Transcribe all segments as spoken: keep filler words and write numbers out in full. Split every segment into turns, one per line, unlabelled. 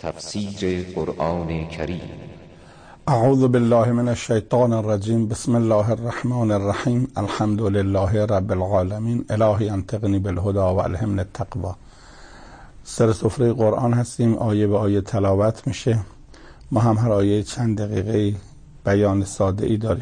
تفسیر قرآن کریم.
اعوذ بالله من الشیطان الرجیم. بسم الله الرحمن الرحیم. الحمد لله رب العالمین. الهی انطقنی بالهدى و الهمنی التقوی. سر سفره قرآن هستیم، آیه به آیه تلاوت میشه. ما هم هر آیه چند دقیقه بیان ساده ای داریم.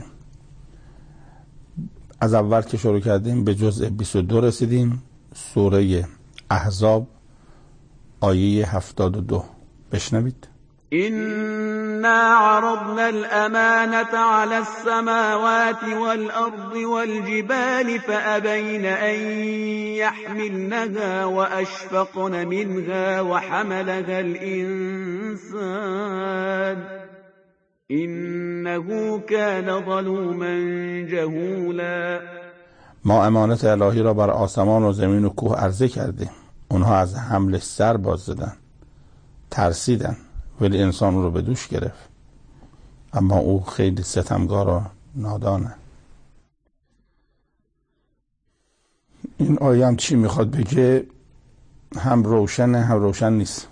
از اول که شروع کردیم به جزء بیست و دو رسیدیم، سوره احزاب آیه هفتاد و دو. بشنوید.
إنا عرضنا الأمانة على السماوات والأرض والجبال فأبين أن يحملنها وأشفقن منها وحملها الإنسان إنه كان ظلوما جهولا.
ما امانت الهی را بر آسمان و زمین و کوه عرضه کردیم، اونها از حمل سر باز زدن، ترسیدن، ولی انسان رو به دوش گرفت، اما او خیلی ستمگار و نادانه. این آیه هم چی میخواد بگه؟ هم روشنه هم روشن نیست.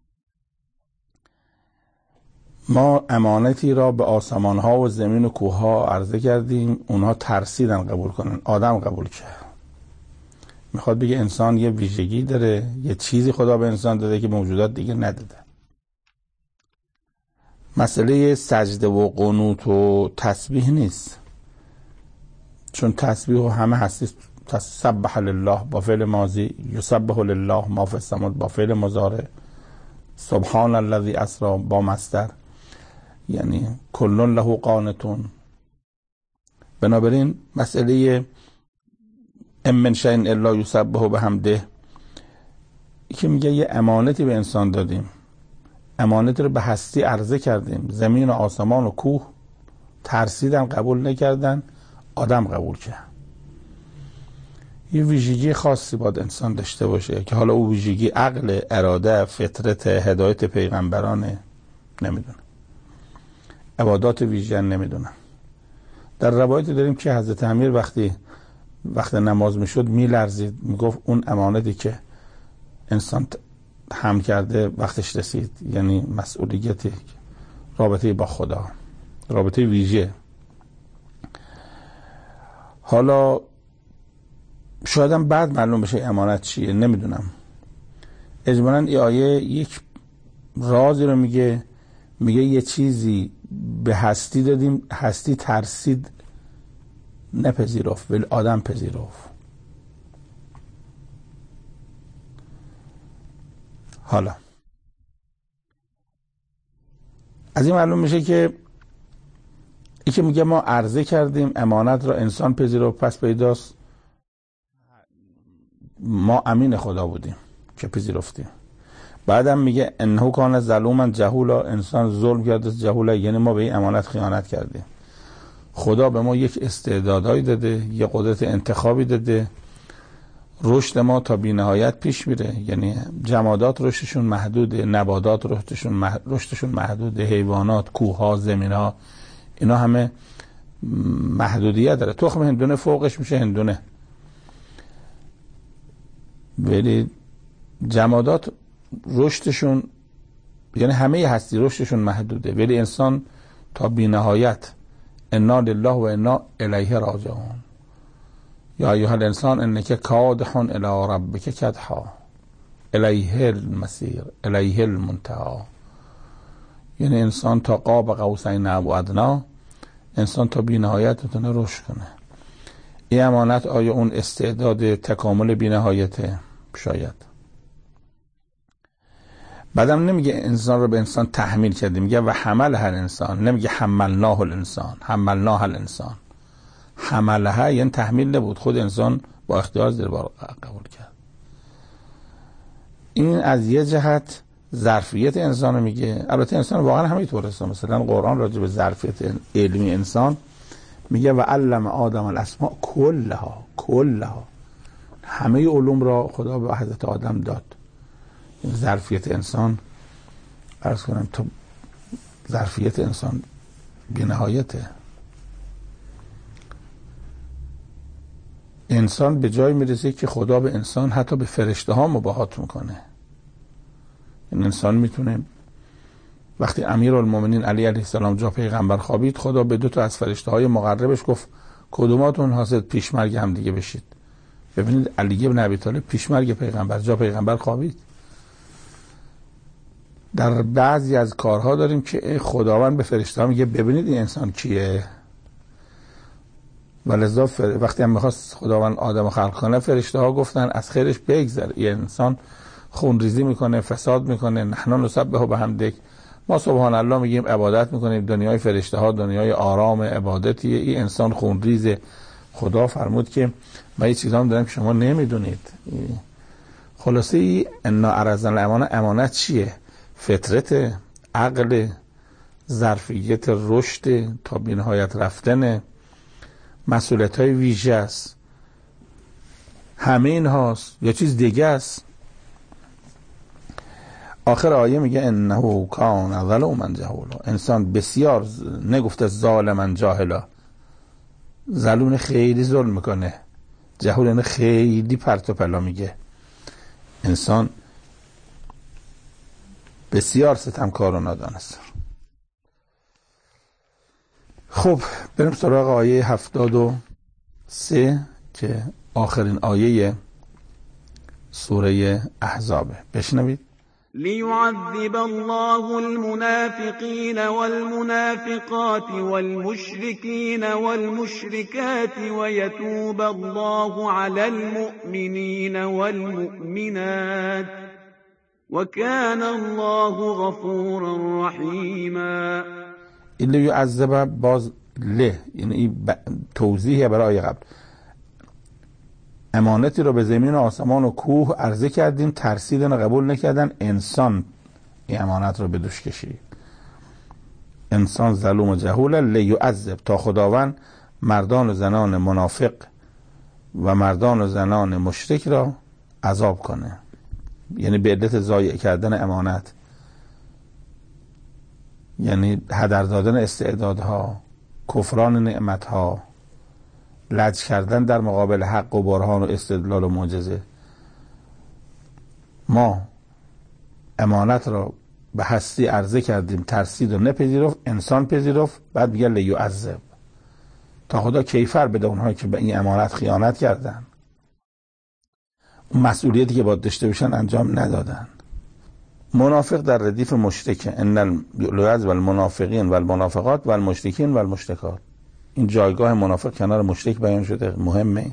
ما امانتی را به آسمان ها و زمین و کوه ها عرضه کردیم، اونها ترسیدن قبول کنن، آدم قبول کرد. میخواد بگه انسان یه ویژگی داره، یه چیزی خدا به انسان داده که موجودات دیگه نداده. مسئله سجده و قنوت و تسبیح نیست، چون تسبیح و همه هستی. سبح لله با فعل ماضی، یسبح لله ما فی السماوات با فعل مضارع، سبحان الذی اسری با مصدر، یعنی کل له قانتون. بنابراین مسئله ام من شیء الا یسبح بحمده که میگه یه امانتی به انسان دادیم، امانت رو به هستی عرضه کردیم، زمین و آسمان و کوه ترسیدن قبول نکردن، آدم قبول کرد. یه ویژگی خاصی باید انسان داشته باشه که حالا او ویژگی عقل، اراده، فطرت، هدایت پیغمبرانه، نمیدونه، عبادات ویژن نمیدونه. در روایت داریم که حضرت امیر وقتی وقت نماز میشد میلرزید، میگفت اون امانتی که انسان هم کرده وقتش رسید، یعنی مسئولیتی، رابطه با خدا، رابطه ویژه. حالا شاید هم بعد معلوم بشه امانت چیه، نمیدونم. اجمالاً این آیه یک رازی رو میگه، میگه یه چیزی به هستی دادیم، هستی ترسید نپذیرفت، ولی آدم پذیرفت. حالا از این معلوم میشه که ای که میگه ما عرضه کردیم امانت را، انسان پذیرفت، پس پیداست ما امین خدا بودیم که پذیرفتیم. بعدم میگه انه کان ظلوما جهولا، انسان ظلم کرده، جهولا یعنی ما به این امانت خیانت کردیم. خدا به ما یک استعدادایی داده، یک قدرت انتخابی داده، رشد ما تا بی نهایت پیش میره، یعنی جمادات رشدشون محدوده، نباتات رشدشون مح... رشدشون محدوده، حیوانات، کوه‌ها، زمین‌ها، اینا همه محدودیت داره. تخم هندونه فوقش میشه هندونه، ولی جمادات رشدشون، یعنی همه هستی رشدشون محدوده، ولی انسان تا بی نهایت. انا لله و انا الیه راجعون. یا ایها الانسان انک کادح الی ربک کدحا الیه المصیر الیه المنتهی. یعنی انسان تا قاب قوسین او ادنا، انسان تا بی نهایت میتونه رشد کنه. این امانت آیا اون استعداد تکامل بی نهایته؟ شاید. بعدم نمیگه انسان رو به انسان تحمیل کردیم، میگه و حملها الانسان، نمیگه حملناه الانسان، حملناه الانسان. حملها یعنی تحمیل نبود، خود انسان با اختیار زیر بار قبول کرد. این از یه جهت ظرفیت انسان رو میگه. البته انسان واقعا همینطوره. مثلا قرآن راجع به ظرفیت علمی انسان میگه و علم آدم الاسماء کلها، کلها، همه علوم را خدا به حضرت آدم داد. این ظرفیت انسان، عرض کنم تو ظرفیت انسان بی نهایته. انسان به جای میرسه که خدا به انسان حتی به فرشته ها مباهات میکنه. این انسان میتونه وقتی امیرالمومنین علی علیه السلام جا پیغمبر خوابید، خدا به دو تا از فرشته های مقربش گفت کدوماتون حاضر پیشمرگ هم دیگه بشید. ببینید علی بن ابی طالب پیشمرگ پیغمبر، جا پیغمبر خوابید. در بعضی از کارها داریم که خداوند به فرشته ها میگه ببینید این انسان کیه. ولذا فر... وقتی هم میخواست خداوند آدم خلق کنه، فرشته ها گفتن از خیرش بگذر، این انسان خونریزی میکنه، فساد میکنه. نحن نسبح بحمدک، ما سبحان الله میگیم، عبادت میکنیم. دنیای فرشته ها دنیای آرام عبادتیه، این انسان خونریزه. خدا فرمود که من یه چیزا دارم که شما نمیدونید. خلاصه ای انا عرضنا الامانه، امانت چیه؟ فطرت، عقل، ظرفیت رشد تا بی نهایت رفتن، مسئولیت های ویژه است. همه این هاست یا چیز دیگه است؟ آخر آیه میگه انه کان ظلوما جهولا، انسان بسیار نگفته ظالما جاهلا، ظلوم خیلی ظلم میکنه، جهول خیلی پرت و پلا میگه. انسان بسیار ستمکار و نادان است. خب بریم سراغ آیه هفتاد و سه که آخرین آیه سوره احزابه. بشنوید.
ليعذب الله المنافقين والمنافقات والمشركين والمشركات ويتوب الله على المؤمنين والمؤمنات وكان الله غفورا رحيما.
این لیعذب باز له، یعنی توضیحه برای آیه قبل. امانتی رو به زمین و آسمان و کوه عرضه کردیم، ترسیدن و قبول نکردن، انسان این امانت رو به دوش کشید. انسان ظلوم و جهول. لیعذب، تا خداوند مردان و زنان منافق و مردان و زنان مشرک را عذاب کنه، یعنی به علت ضایع کردن امانت، یعنی هدر دادن استعدادها، کفران نعمتها، لج کردن در مقابل حق و برهان و استدلال و معجزه. ما امانت را به هستی عرضه کردیم، ترسید و نپذیرفت، انسان پذیرفت، بعد میگه لیعذب، تا خدا کیفر بده اونهایی که به این امانت خیانت کردن، اون مسئولیتی که باید داشته باشن انجام ندادن. منافق در ردیف مشرک، ان لیعذب المنافقین و المنافقات و المشرکین و المشرکات. این جایگاه منافق کنار مشرک بیان شده، مهمه.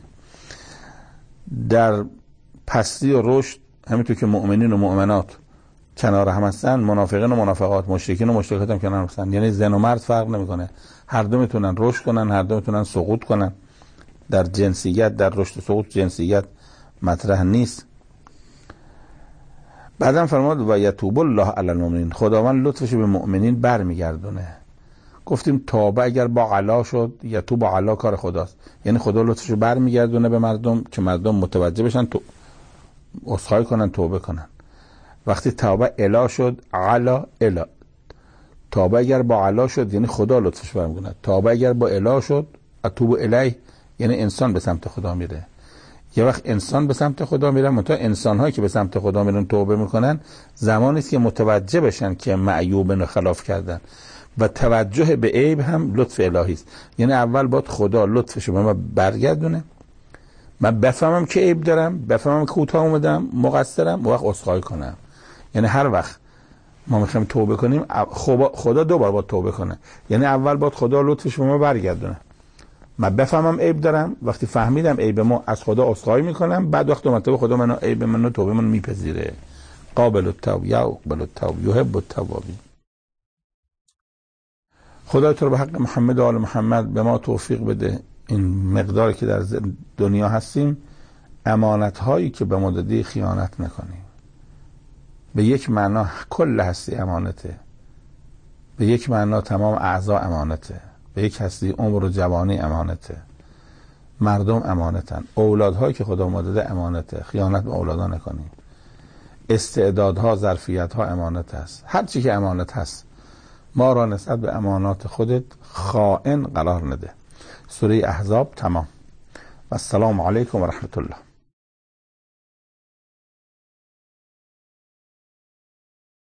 در پستی و رشد همینطور که مؤمنین و مؤمنات کنار هم هستن، منافقین و منافقات، مشرکین و مشرکات هم کنار هستن. یعنی زن و مرد فرق نمیکنه، هر دو میتونن رشد کنن، هر دو میتونن سقوط کنن. در جنسیت، در رشد و سقوط جنسیت مطرح نیست. بعدم فرمود و یتوب الله علی المؤمنین، خداوند لطفش به مؤمنین برمیگردونه. گفتیم توبه اگر با علا شد، یتوب علا کار خداست، یعنی خدا لطفش رو برمیگردونه به مردم که مردم متوجه بشن، تو عذرخواهی کنن، توبه کنن. وقتی توبه الا شد، علا الا، توبه اگر با علا شد یعنی خدا لطفش برمیگردونه. توبه اگر با الا شد، اتوب الیه، یعنی انسان به سمت خدا میره. یه وقت انسان به سمت خدا میرن، منتها انسان هایی که به سمت خدا میرن توبه میکنن، زمانی است که متوجه بشن که معیوبن خلاف کردن. و توجه به عیب هم لطف الهی است. یعنی اول باید خدا لطفش رو به من برگردونه، من بفهمم که عیب دارم، بفهمم که کوتاه اومدم، مقصرم، و وقت عذرخواهی کنم. یعنی هر وقت ما میخوایم توبه کنیم، خدا دو بار باید توبه کنه. یعنی اول باید خدا لطفش رو به من برگردونه، من بفهمم عیب دارم، وقتی فهمیدم عیب ما از خدا عذرخواهی میکنم، بعد وقت مرتبه خدا منو عیب منو توبه منو میپذیره. قابل التوب یا قابل التوب یحب التوابین. خدا تو رو به حق محمد و آل محمد به ما توفیق بده این مقداری که در دنیا هستیم امانت هایی که به ما دادی خیانت نکنیم. به یک معنا کل هستی امانته، به یک معنا تمام اعضا امانته، به یک هستی عمر و جوانی امانته، مردم امانتن، اولادهایی که خدا ما داده امانته، خیانت به اولادا نکنیم. استعدادها، ظرفیتها امانت هست، هر چی که امانت هست ما را نسبت به امانات خودت خائن قرار نده. سوره احزاب تمام. و السلام علیکم و رحمت الله.